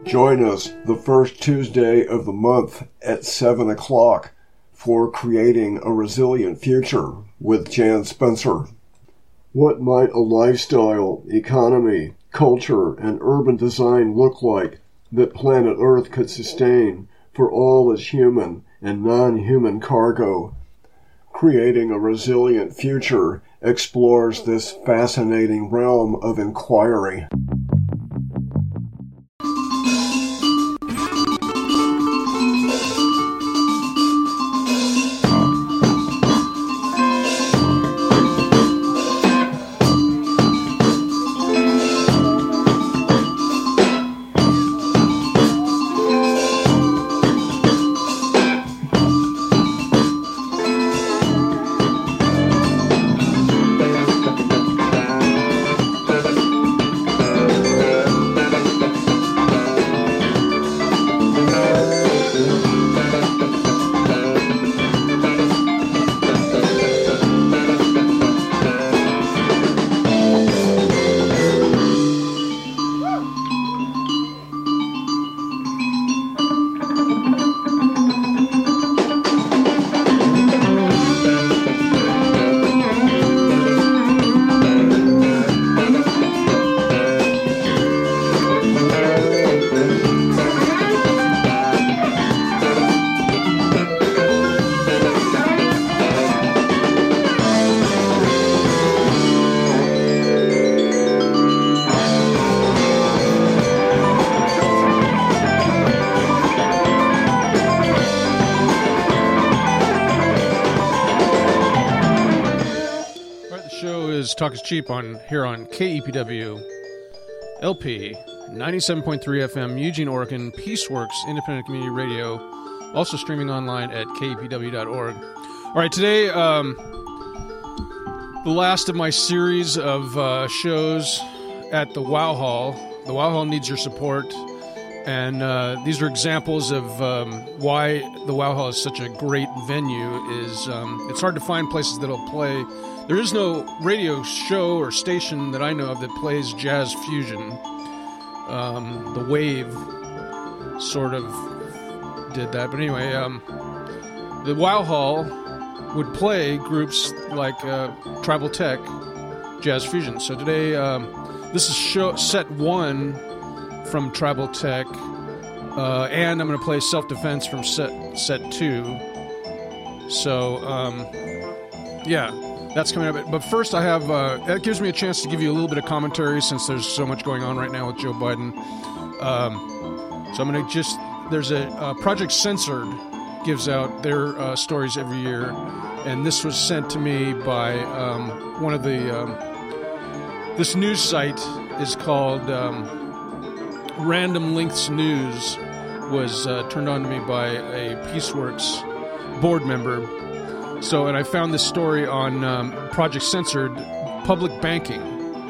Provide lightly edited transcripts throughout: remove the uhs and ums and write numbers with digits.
Join us the first Tuesday of the month at 7 o'clock for Creating a Resilient Future with Jan Spencer. What might a lifestyle, economy, culture, and urban design look like that planet Earth could sustain for all its human and non-human cargo? Creating a Resilient Future explores this fascinating realm of inquiry. Talk is Cheap here on KEPW LP 97.3 FM, Eugene, Oregon, Peaceworks Independent Community Radio, also streaming online at kepw.org. All right, today, the last of my series of shows at the Wow Hall. The Wow Hall needs your support, and these are examples of why the Wow Hall is such a great venue. It's hard to find places that'll play. There is no radio show or station that I know of that plays jazz fusion. The Wave sort of did that. But anyway, the Wow Hall would play groups like Tribal Tech Jazz Fusion. So today, this is set one from Tribal Tech. And I'm going to play Self-Defense from set two. So, yeah. That's coming up. But first I have, that gives me a chance to give you a little bit of commentary since there's so much going on right now with Joe Biden. So I'm going to there's a Project Censored gives out their stories every year. And this was sent to me by one of the, this news site is called Random Links News, was turned on to me by a Peaceworks board member. So, and I found this story on Project Censored, public banking.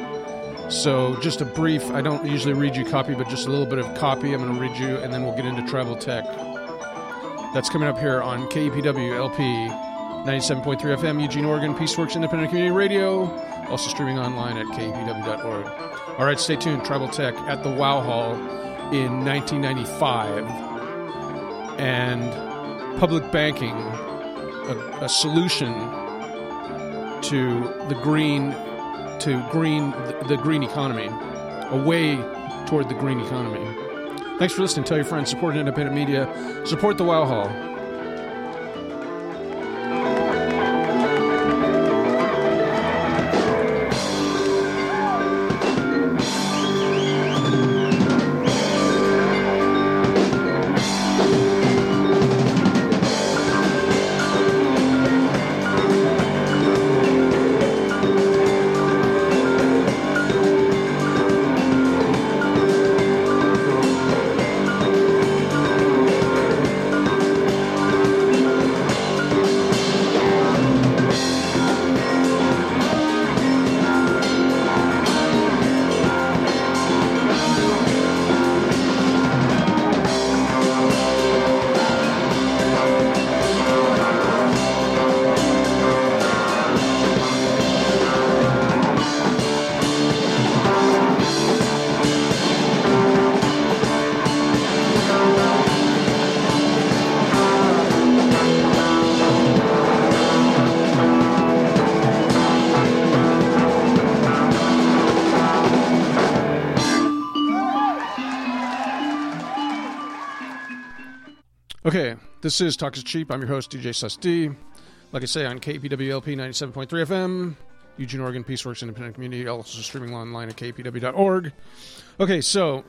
So, just a brief, I don't usually read you copy, but just a little bit of copy. I'm going to read you, and then we'll get into Tribal Tech. That's coming up here on KEPW LP 97.3 FM, Eugene, Oregon, Peaceworks Independent Community Radio, also streaming online at kepw.org. All right, stay tuned. Tribal Tech at the Wow Hall in 1995. And public banking, a solution to the green economy, a way toward the green economy. Thanks for listening. Tell your friends. Support independent media. Support the Wow Hall. Okay, this is Talk is Cheap. I'm your host, DJ Sus-D. Like I say, on KPWLP 97.3 FM, Eugene, Oregon, Peaceworks Independent Community, also streaming online at kpw.org. Okay, so,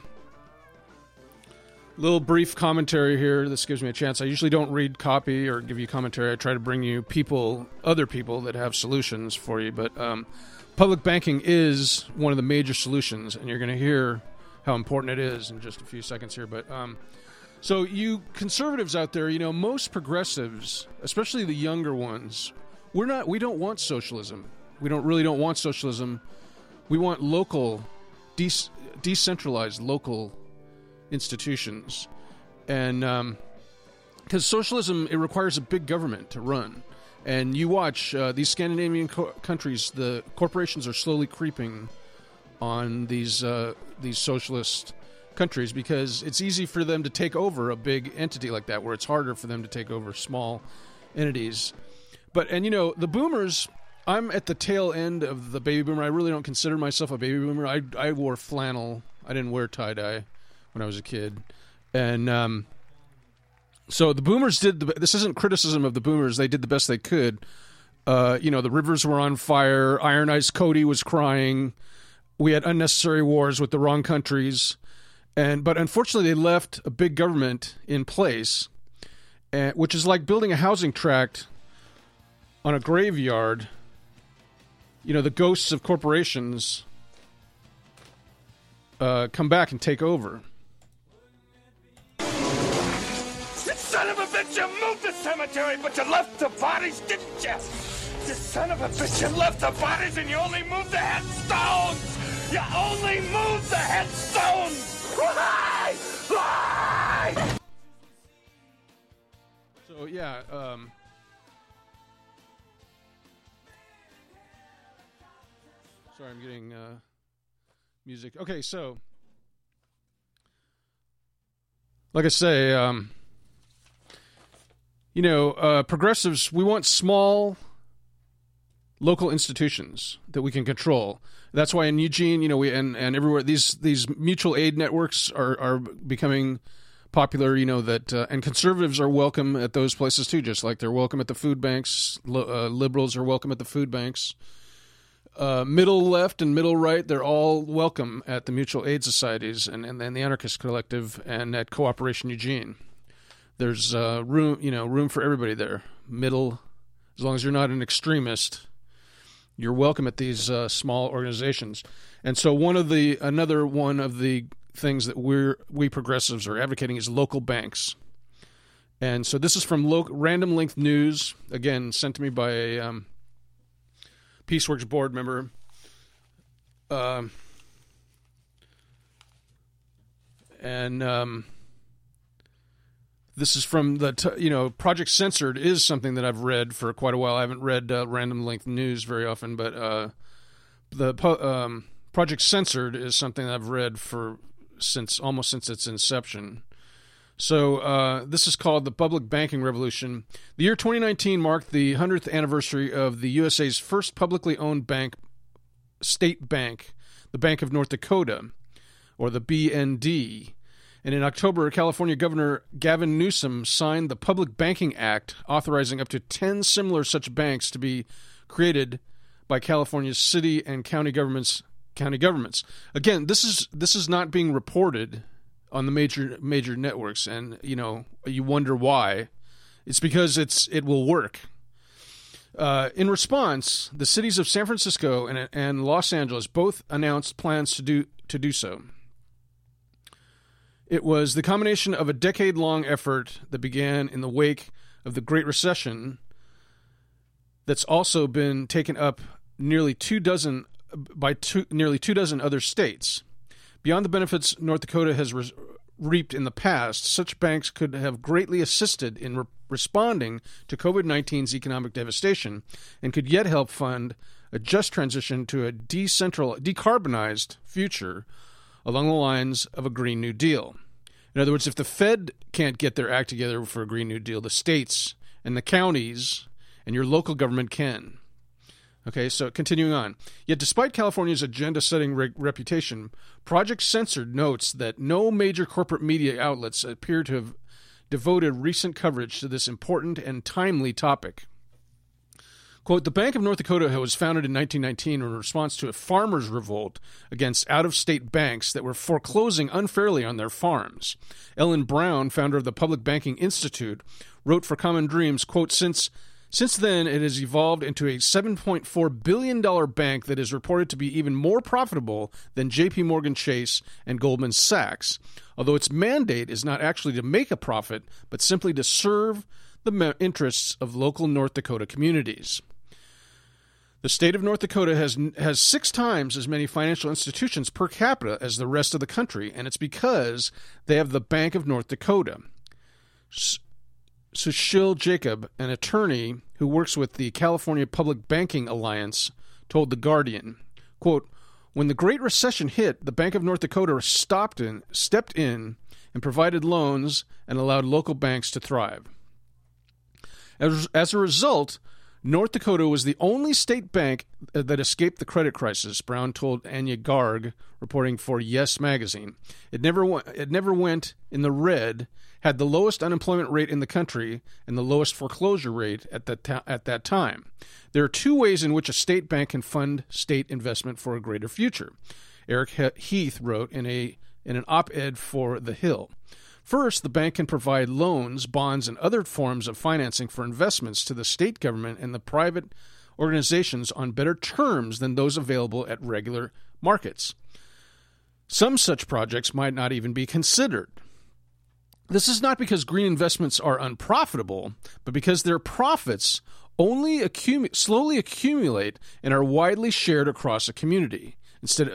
little brief commentary here. This gives me a chance. I usually don't read copy or give you commentary. I try to bring you other people that have solutions for you. But public banking is one of the major solutions, and you're going to hear how important it is in just a few seconds here. But so you conservatives out there, most progressives, especially the younger ones, we don't want socialism. We don't want socialism. We want local, decentralized local institutions. And because socialism, it requires a big government to run. And you watch these Scandinavian countries, the corporations are slowly creeping on these socialist countries because it's easy for them to take over a big entity like that, where it's harder for them to take over small entities. But, the boomers, I'm at the tail end of the baby boomer. I really don't consider myself a baby boomer. I wore flannel. I didn't wear tie-dye when I was a kid. And so the boomers this isn't criticism of the boomers. They did the best they could. The rivers were on fire. Iron-Eyed Cody was crying. We had unnecessary wars with the wrong countries. But unfortunately, they left a big government in place, which is like building a housing tract on a graveyard. The ghosts of corporations come back and take over. You son of a bitch, you moved the cemetery, but you left the bodies, didn't you? You son of a bitch, you left the bodies and you only moved the headstones! You only moved the headstones! Why? Why? So, yeah, sorry, I'm getting music. Okay, so like I say, progressives, we want small local institutions that we can control. That's why in Eugene, and everywhere, these mutual aid networks are becoming popular, and conservatives are welcome at those places too, just like they're welcome at the food banks. Liberals are welcome at the food banks. Middle left and middle right, they're all welcome at the mutual aid societies and the Anarchist Collective and at Cooperation Eugene. There's room for everybody there. Middle, as long as you're not an extremist, you're welcome at these small organizations. And so another one of the things that we progressives are advocating is local banks. And so this is from Random Length News, again, sent to me by a Peaceworks board member. This is from Project Censored is something that I've read for quite a while. I haven't read Random Length News very often, but the Project Censored is something that I've read since its inception. So this is called The Public Banking Revolution. The year 2019 marked the 100th anniversary of the USA's first publicly owned state bank, the Bank of North Dakota, or the BND. And in October, California Governor Gavin Newsom signed the Public Banking Act, authorizing up to 10 similar such banks to be created by California's city and county governments. Again, this is not being reported on the major networks, and you wonder why. It's because it will work. In response, the cities of San Francisco and Los Angeles both announced plans to do so. It was the combination of a decade-long effort that began in the wake of the Great Recession that's also been taken up nearly 24 other states. Beyond the benefits North Dakota has reaped in the past, such banks could have greatly assisted in responding to COVID-19's economic devastation and could yet help fund a just transition to a decarbonized future along the lines of a Green New Deal. In other words, if the Fed can't get their act together for a Green New Deal, the states and the counties and your local government can. Okay, so continuing on. Yet despite California's agenda-setting reputation, Project Censored notes that no major corporate media outlets appear to have devoted recent coverage to this important and timely topic. Quote, the Bank of North Dakota was founded in 1919 in response to a farmers' revolt against out-of-state banks that were foreclosing unfairly on their farms. Ellen Brown, founder of the Public Banking Institute, wrote for Common Dreams, quote, Since then, it has evolved into a $7.4 billion bank that is reported to be even more profitable than J.P. Morgan Chase and Goldman Sachs, although its mandate is not actually to make a profit, but simply to serve the interests of local North Dakota communities. The state of North Dakota has 6 times as many financial institutions per capita as the rest of the country, and it's because they have the Bank of North Dakota. Sushil Jacob, an attorney who works with the California Public Banking Alliance, told The Guardian, quote, when the Great Recession hit, the Bank of North Dakota stepped in and provided loans and allowed local banks to thrive. As a result, North Dakota was the only state bank that escaped the credit crisis, Brown told Anya Garg, reporting for Yes Magazine. It never went in the red, had the lowest unemployment rate in the country, and the lowest foreclosure rate at that time. There are 2 ways in which a state bank can fund state investment for a greater future, Eric Heath wrote in an op-ed for The Hill. First, the bank can provide loans, bonds, and other forms of financing for investments to the state government and the private organizations on better terms than those available at regular markets. Some such projects might not even be considered. This is not because green investments are unprofitable, but because their profits only slowly accumulate and are widely shared across a community. Instead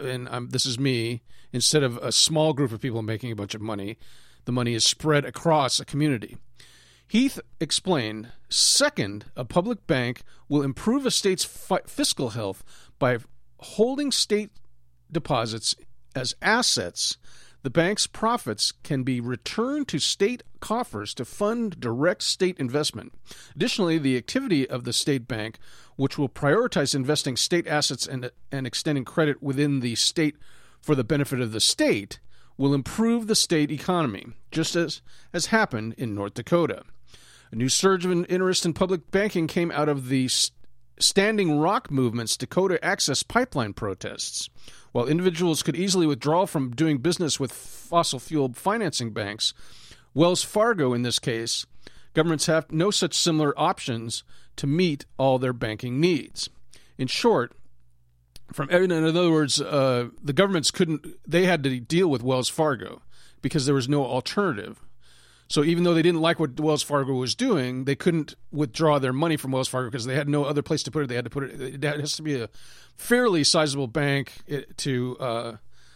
of a small group of people making a bunch of money, the money is spread across a community. Heath explained, second, a public bank will improve a state's fiscal health by holding state deposits as assets. The bank's profits can be returned to state coffers to fund direct state investment. Additionally, the activity of the state bank, which will prioritize investing state assets and extending credit within the state for the benefit of the state, will improve the state economy, just as has happened in North Dakota. A new surge of interest in public banking came out of the Standing Rock movement's Dakota Access Pipeline protests. While individuals could easily withdraw from doing business with fossil fuel financing banks, Wells Fargo in this case, governments have no such similar options to meet all their banking needs. In short, in other words, the governments they had to deal with Wells Fargo because there was no alternative. So even though they didn't like what Wells Fargo was doing, they couldn't withdraw their money from Wells Fargo because they had no other place to put it. They had to put it. It has to be a fairly sizable bank to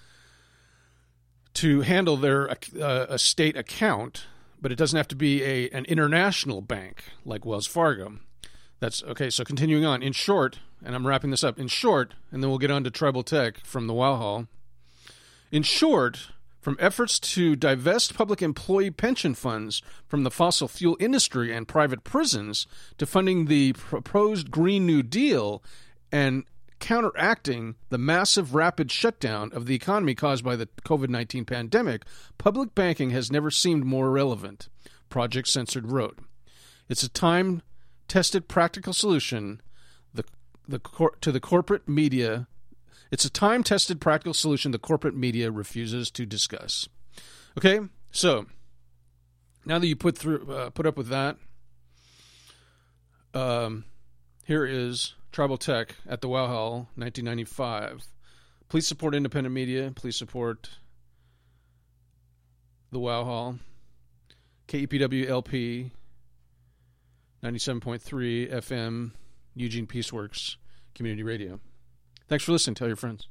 handle their a state account, but it doesn't have to be an international bank like Wells Fargo. That's okay. So continuing on, in short, and I'm wrapping this up. In short, and then we'll get on to Tribal Tech from the Wow Hall. In short, from efforts to divest public employee pension funds from the fossil fuel industry and private prisons to funding the proposed Green New Deal and counteracting the massive rapid shutdown of the economy caused by the COVID-19 pandemic, public banking has never seemed more relevant, Project Censored wrote. It's a time-tested practical solution to the corporate media. It's a time-tested practical solution the corporate media refuses to discuss. Okay, so now that you put up with that, here is Tribal Tech at the Wow Hall, 1995. Please support independent media. Please support the Wow Hall. KEPW LP, 97.3 FM, Eugene Peaceworks Community Radio. Thanks for listening. Tell your friends.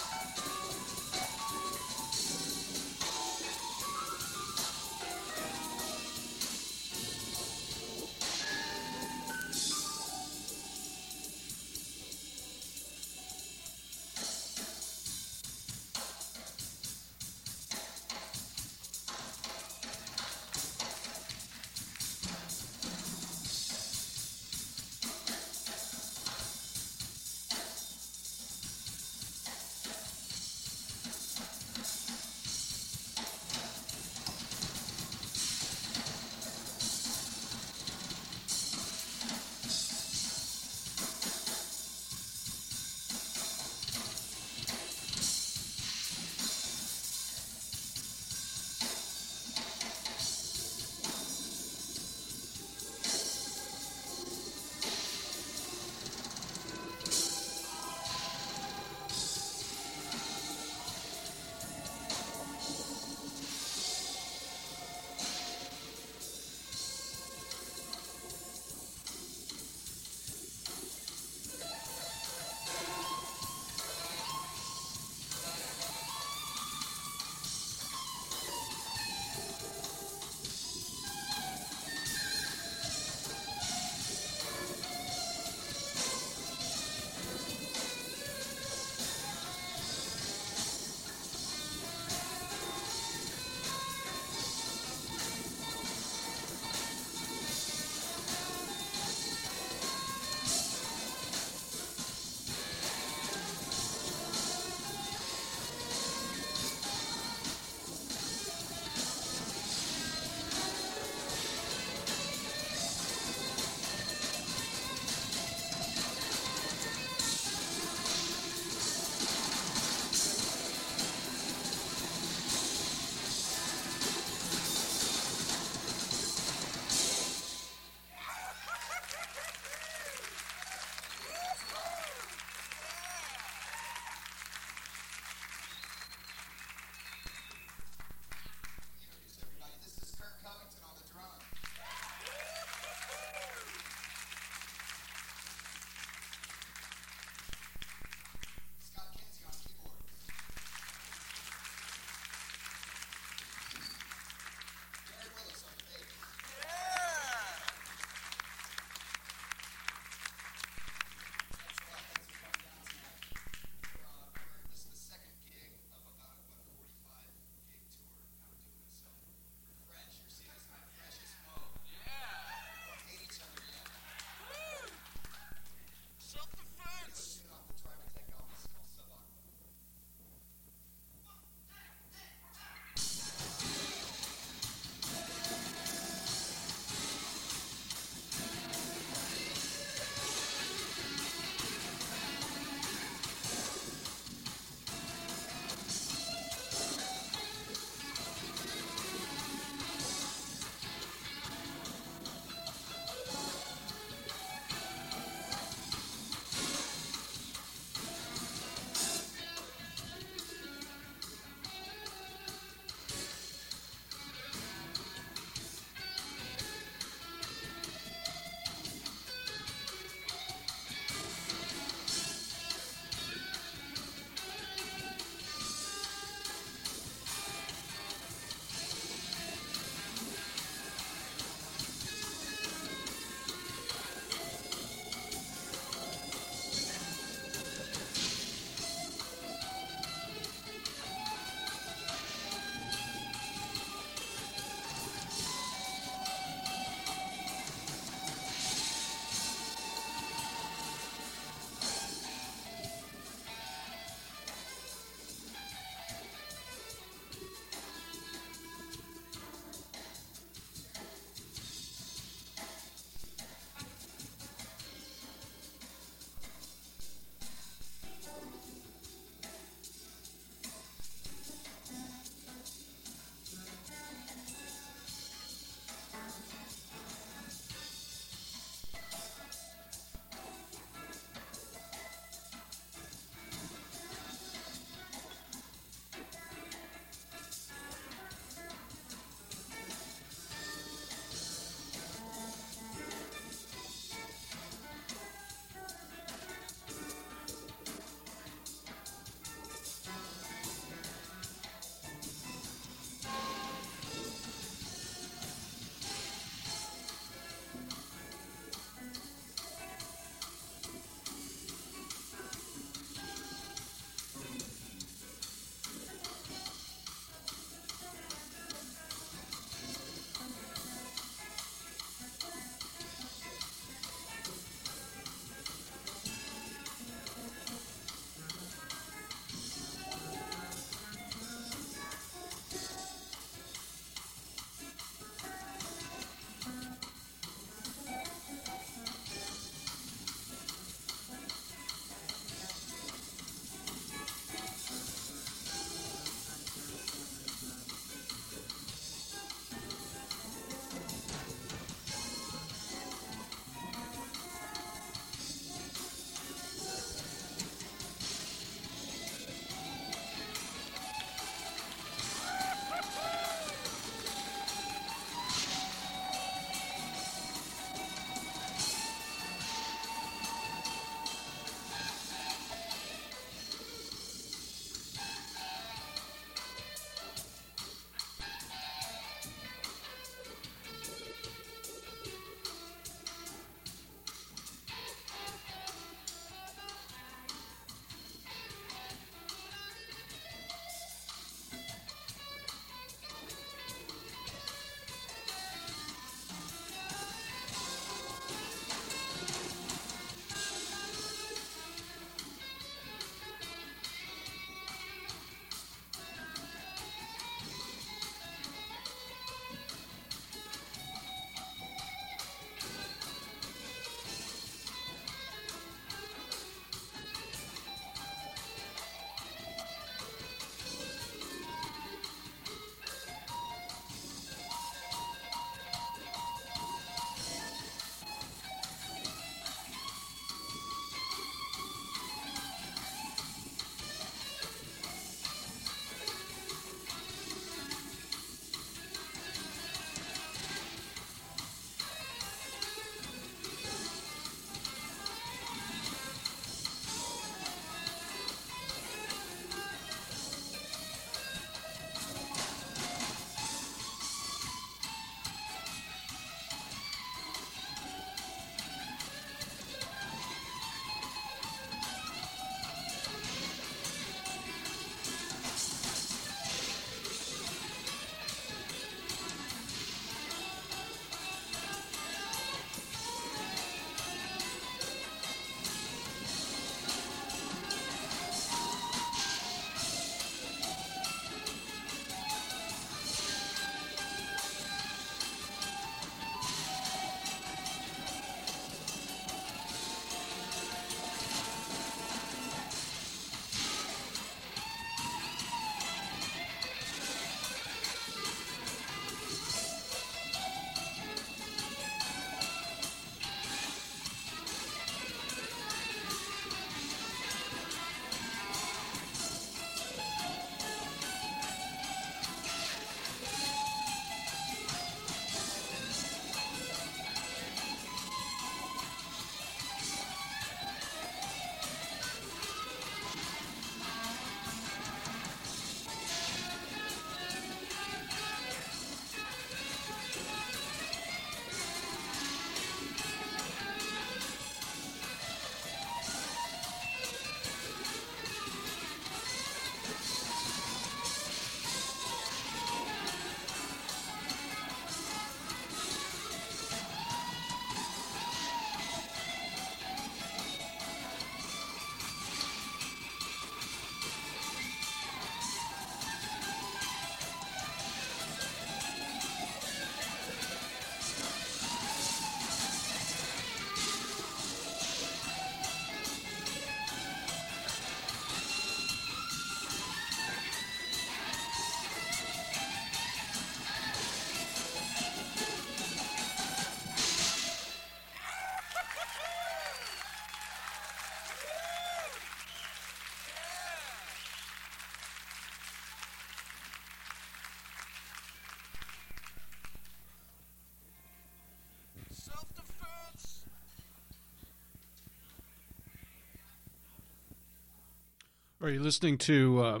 Are you listening to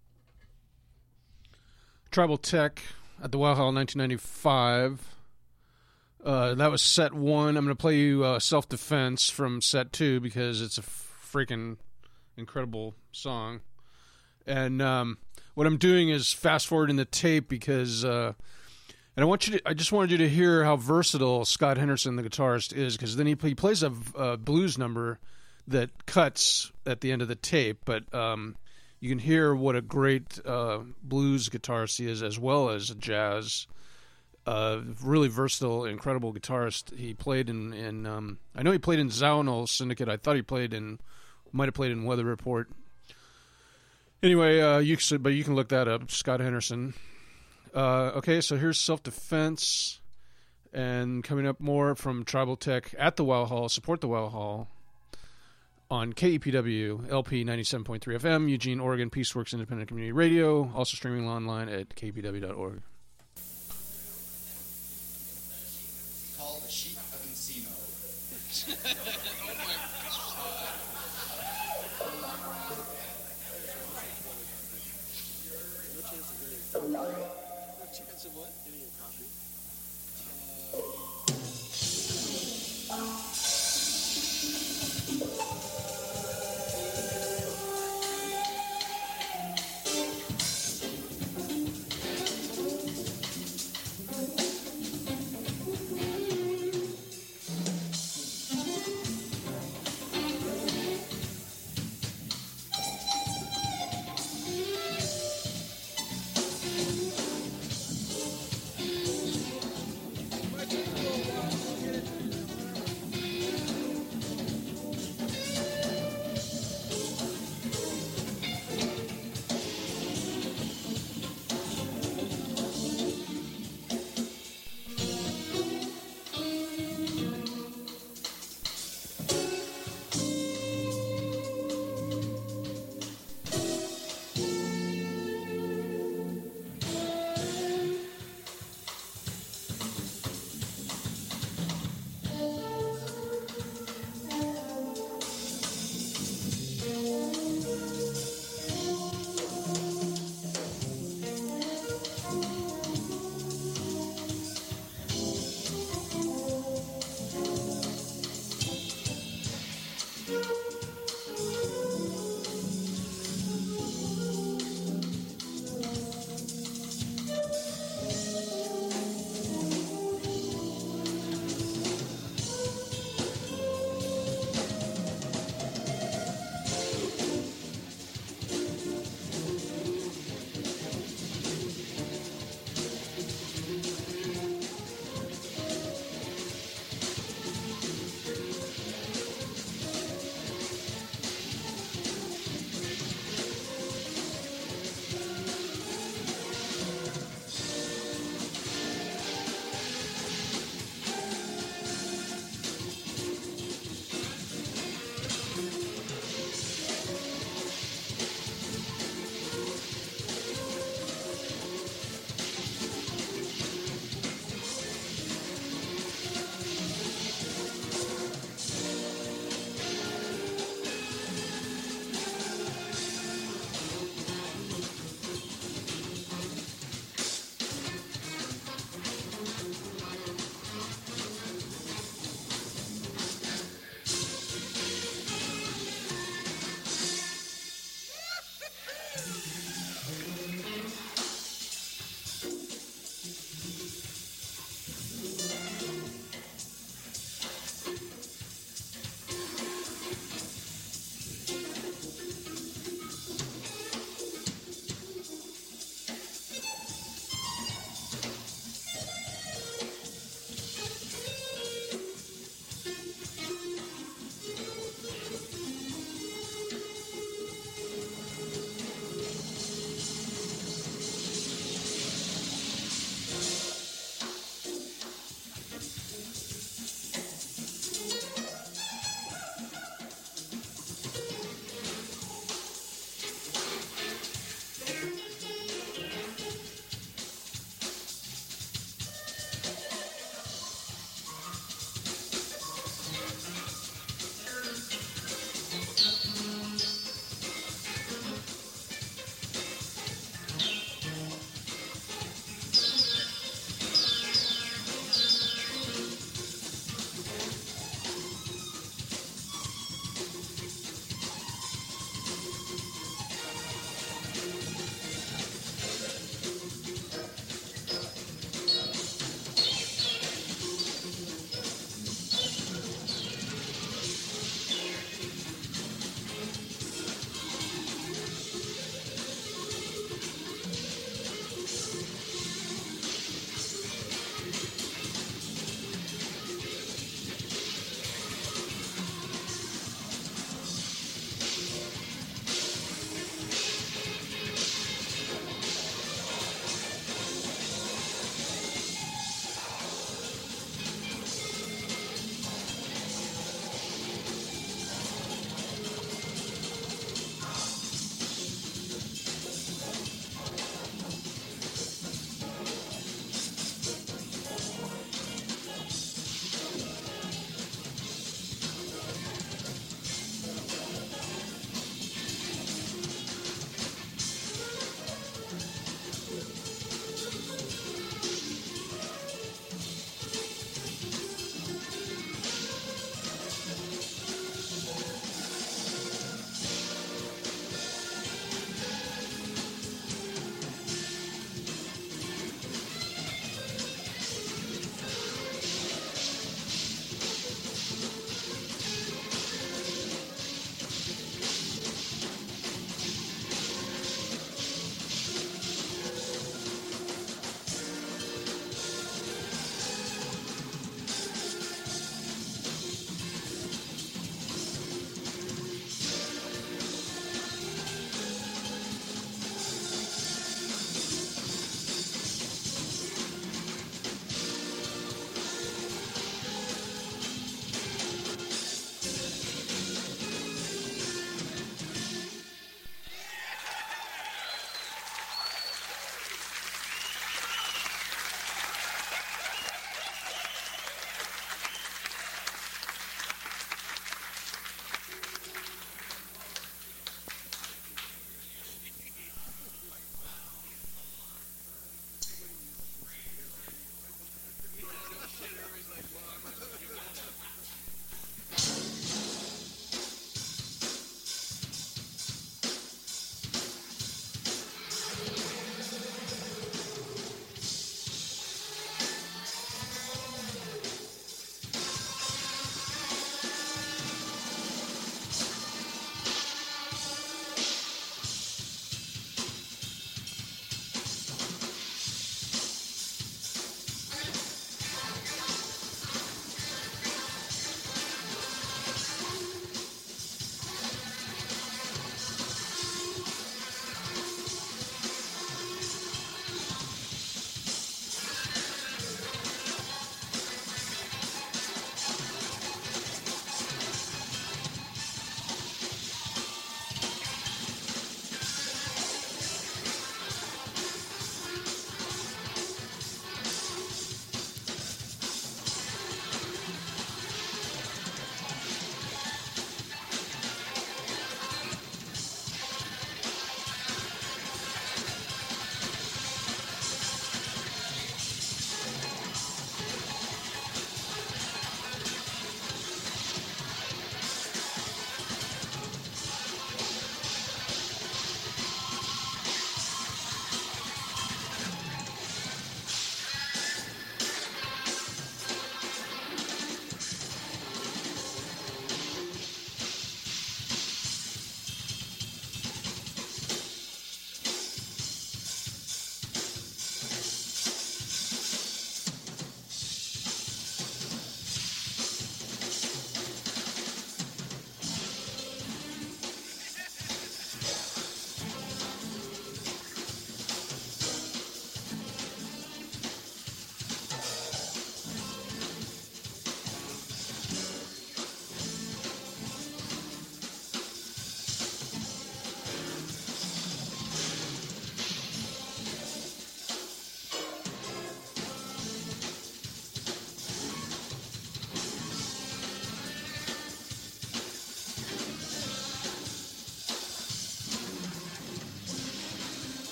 Tribal Tech at the Wow Hall 1995? That was set 1. I'm going to play you Self-Defense from set 2 because it's a freaking incredible song. And what I'm doing is fast-forwarding the tape because... and I just wanted you to hear how versatile Scott Henderson, the guitarist, is, because then he plays a blues number that cuts at the end of the tape, but you can hear what a great blues guitarist he is, as well as a jazz. Really versatile, incredible guitarist. He played in I know he played in Zaunel Syndicate. I thought he might have played in Weather Report. Anyway, you can look that up, Scott Henderson. Okay, so here's Self-Defense, and coming up more from Tribal Tech at the Wow Hall. Support the Wow Hall on KEPW LP 97.3 FM, Eugene, Oregon, Peaceworks Independent Community Radio, also streaming online at kpw.org. Called the Sheep of Encino. Oh my God. No chance of what? Getting a coffee?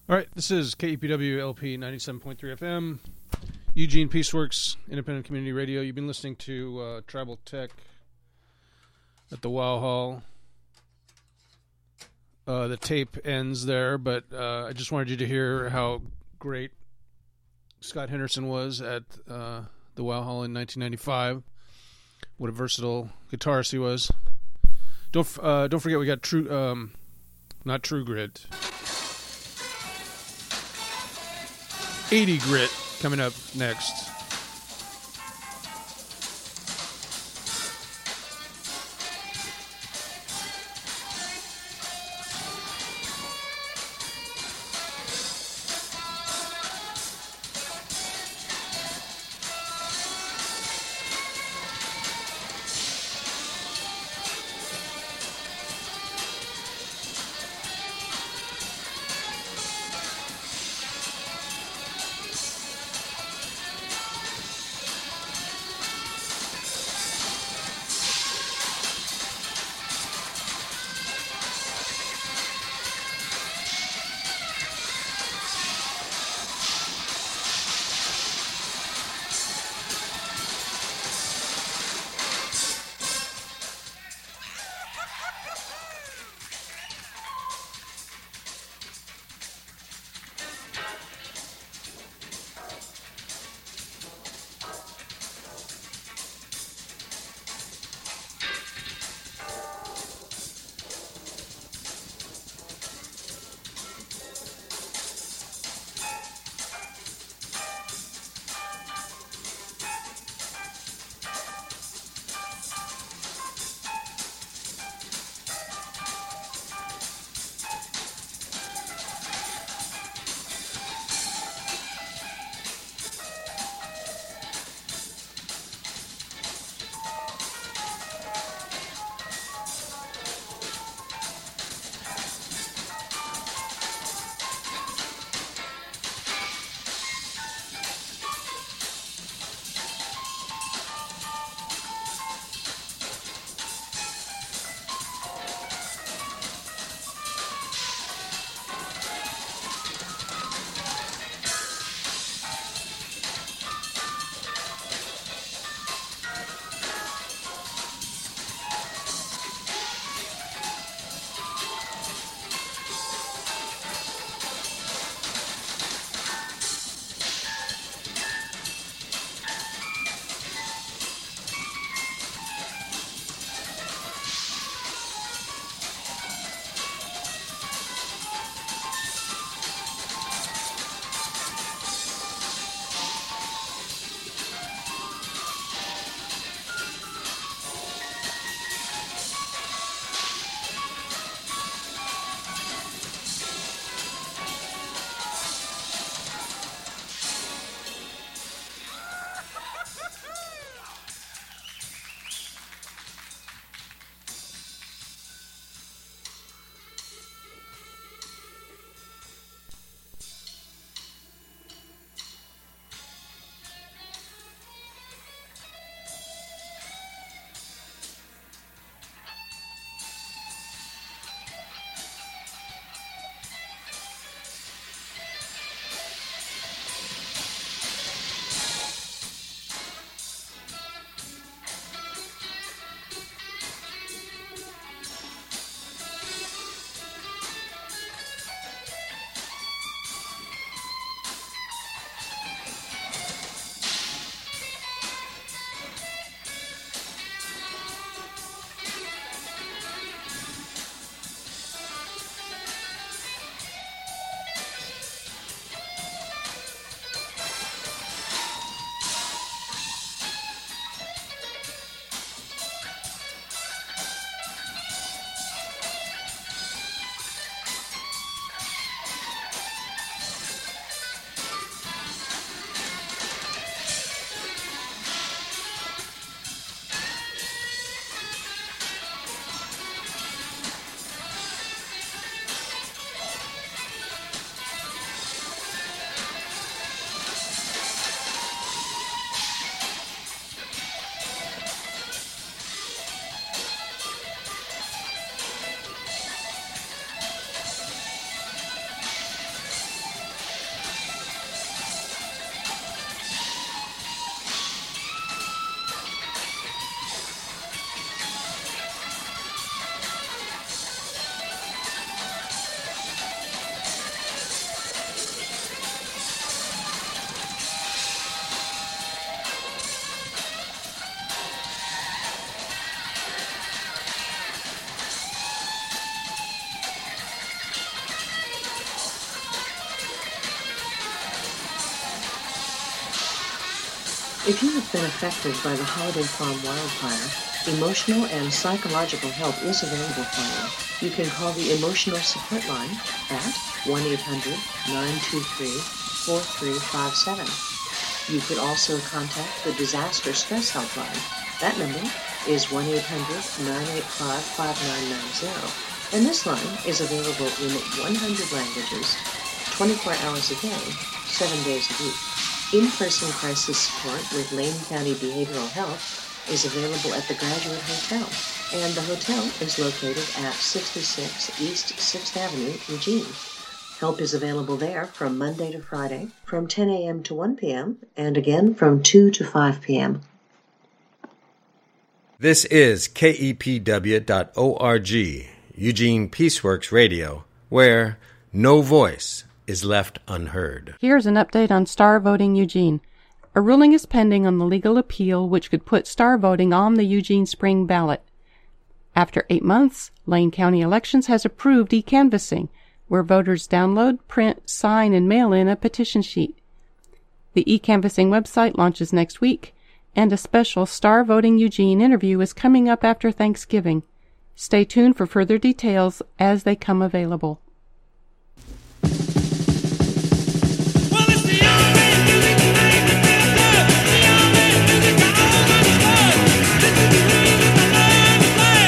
All right, this is KEPW LP 97.3 FM, Eugene Peaceworks, Independent Community Radio. You've been listening to Tribal Tech at the Wow Hall. The tape ends there, but I just wanted you to hear how great Scott Henderson was at the Wow Hall in 1995. What a versatile guitarist he was. Don't forget we got not True Grit, 80 Grit coming up next. If you have been affected by the Holiday Farm wildfire, emotional and psychological help is available for you. You can call the Emotional Support Line at 1-800-923-4357. You could also contact the Disaster Stress Helpline. That number is 1-800-985-5990. And this line is available in 100 languages, 24 hours a day, 7 days a week. In-person crisis support with Lane County Behavioral Health is available at the Graduate Hotel, and the hotel is located at 66 East 6th Avenue, Eugene. Help is available there from Monday to Friday, from 10 a.m. to 1 p.m., and again from 2 to 5 p.m. This is KEPW.org, Eugene Peaceworks Radio, where no voice is left unheard. Here's an update on Star Voting Eugene. A ruling is pending on the legal appeal which could put star voting on the Eugene spring ballot. After 8 months, Lane County Elections has approved e-canvassing, where voters download, print, sign, and mail in a petition sheet. The e-canvassing website launches next week, and a special Star Voting Eugene interview is coming up after Thanksgiving. Stay tuned for further details as they come available.